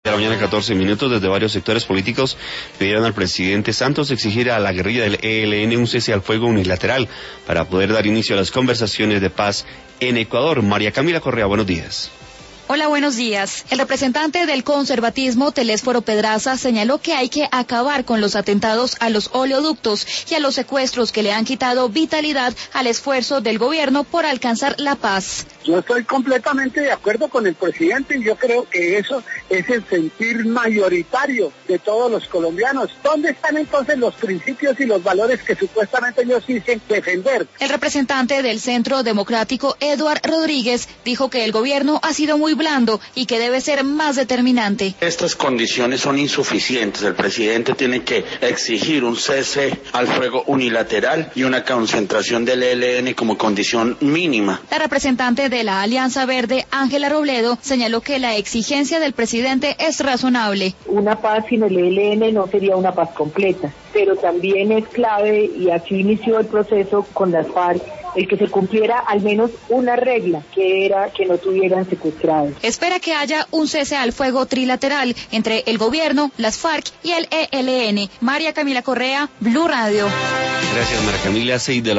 De la mañana 14 minutos, desde varios sectores políticos pidieron al presidente Santos exigir a la guerrilla del ELN un cese al fuego unilateral para poder dar inicio a las conversaciones de paz en Ecuador. María Camila Correa, buenos días. Hola, buenos días. El representante del conservatismo, Telésforo Pedraza, señaló que hay que acabar con los atentados a los oleoductos y a los secuestros que le han quitado vitalidad al esfuerzo del gobierno por alcanzar la paz. Yo estoy completamente de acuerdo con el presidente y yo creo que eso es el sentir mayoritario de todos los colombianos. ¿Dónde están entonces los principios y los valores que supuestamente ellos dicen defender? El representante del Centro Democrático, Eduard Rodríguez, dijo que el gobierno ha sido muy blando y que debe ser más determinante. Estas condiciones son insuficientes. El presidente tiene que exigir un cese al fuego unilateral y una concentración del ELN como condición mínima. La representante de la Alianza Verde, Ángela Robledo, señaló que la exigencia del presidente es razonable. Una paz sin el ELN no sería una paz completa, pero también es clave, y aquí inició el proceso con las FARC, el que se cumpliera al menos una regla, que era que no tuvieran secuestrados. Espera que haya un cese al fuego trilateral entre el gobierno, las FARC y el ELN. María Camila Correa, Blue Radio. Gracias, María Camila.